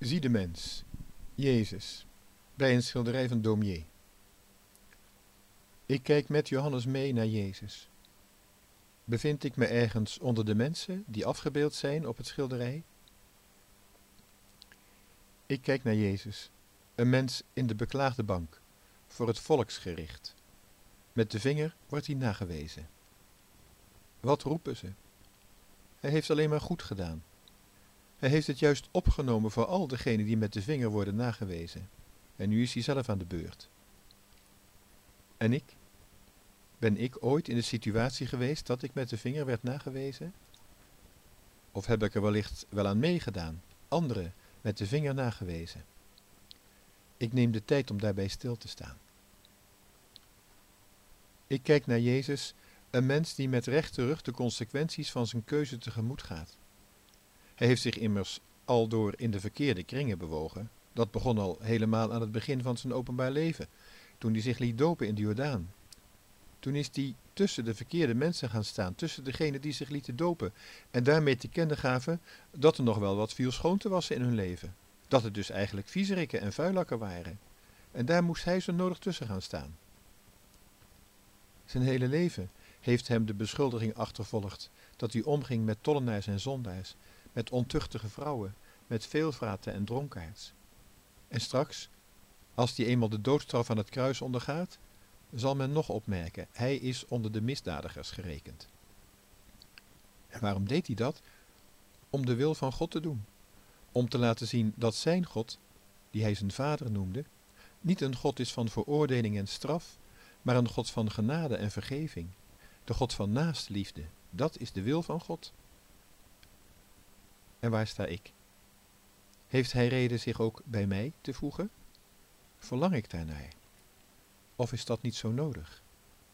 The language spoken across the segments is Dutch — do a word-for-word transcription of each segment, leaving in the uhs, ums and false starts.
Zie de mens, Jezus, bij een schilderij van Daumier. Ik kijk met Johannes mee naar Jezus. Bevind ik me ergens onder de mensen die afgebeeld zijn op het schilderij? Ik kijk naar Jezus, een mens in de beklaagde bank, voor het volksgericht. Met de vinger wordt hij nagewezen. Wat roepen ze? Hij heeft alleen maar goed gedaan. Hij heeft het juist opgenomen voor al degenen die met de vinger worden nagewezen. En nu is hij zelf aan de beurt. En ik? Ben ik ooit in de situatie geweest dat ik met de vinger werd nagewezen? Of heb ik er wellicht wel aan meegedaan, anderen met de vinger nagewezen? Ik neem de tijd om daarbij stil te staan. Ik kijk naar Jezus, een mens die met rechte rug de consequenties van zijn keuze tegemoet gaat. Hij heeft zich immers aldoor in de verkeerde kringen bewogen. Dat begon al helemaal aan het begin van zijn openbaar leven, toen hij zich liet dopen in de Jordaan. Toen is hij tussen de verkeerde mensen gaan staan, tussen degenen die zich lieten dopen en daarmee te kennen gaven dat er nog wel wat viel schoon te wassen in hun leven. Dat het dus eigenlijk viezerikken en vuilakken waren. En daar moest hij zo nodig tussen gaan staan. Zijn hele leven heeft hem de beschuldiging achtervolgd dat hij omging met tollenaars en zondaars, met ontuchtige vrouwen, met veelvraten en dronkaards. En straks, als hij eenmaal de doodstraf aan het kruis ondergaat, zal men nog opmerken, hij is onder de misdadigers gerekend. En waarom deed hij dat? Om de wil van God te doen. Om te laten zien dat zijn God, die hij zijn vader noemde, niet een God is van veroordeling en straf, maar een God van genade en vergeving. De God van naastliefde, dat is de wil van God. En waar sta ik? Heeft hij reden zich ook bij mij te voegen? Verlang ik daarnaar? Of is dat niet zo nodig?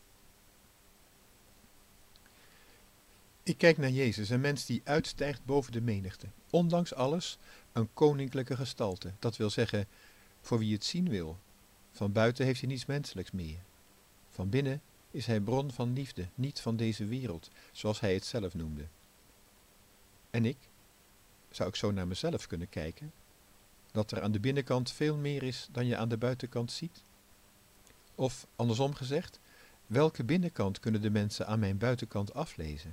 Ik kijk naar Jezus, een mens die uitstijgt boven de menigte. Ondanks alles een koninklijke gestalte. Dat wil zeggen, voor wie het zien wil. Van buiten heeft hij niets menselijks meer. Van binnen is hij bron van liefde, niet van deze wereld, zoals hij het zelf noemde. En ik? Zou ik zo naar mezelf kunnen kijken? Dat er aan de binnenkant veel meer is dan je aan de buitenkant ziet? Of, andersom gezegd, welke binnenkant kunnen de mensen aan mijn buitenkant aflezen?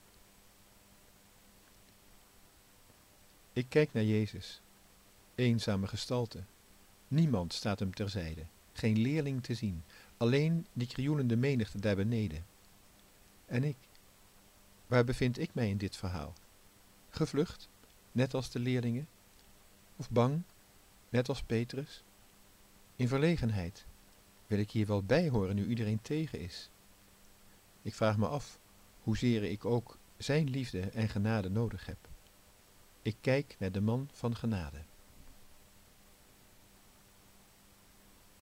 Ik kijk naar Jezus, eenzame gestalte. Niemand staat hem terzijde, geen leerling te zien, alleen die krioelende menigte daar beneden. En ik, waar bevind ik mij in dit verhaal? Gevlucht, net als de leerlingen? Of bang, net als Petrus? In verlegenheid, wil ik hier wel bij horen nu iedereen tegen is? Ik vraag me af, hoezeer ik ook zijn liefde en genade nodig heb. Ik kijk naar de man van genade.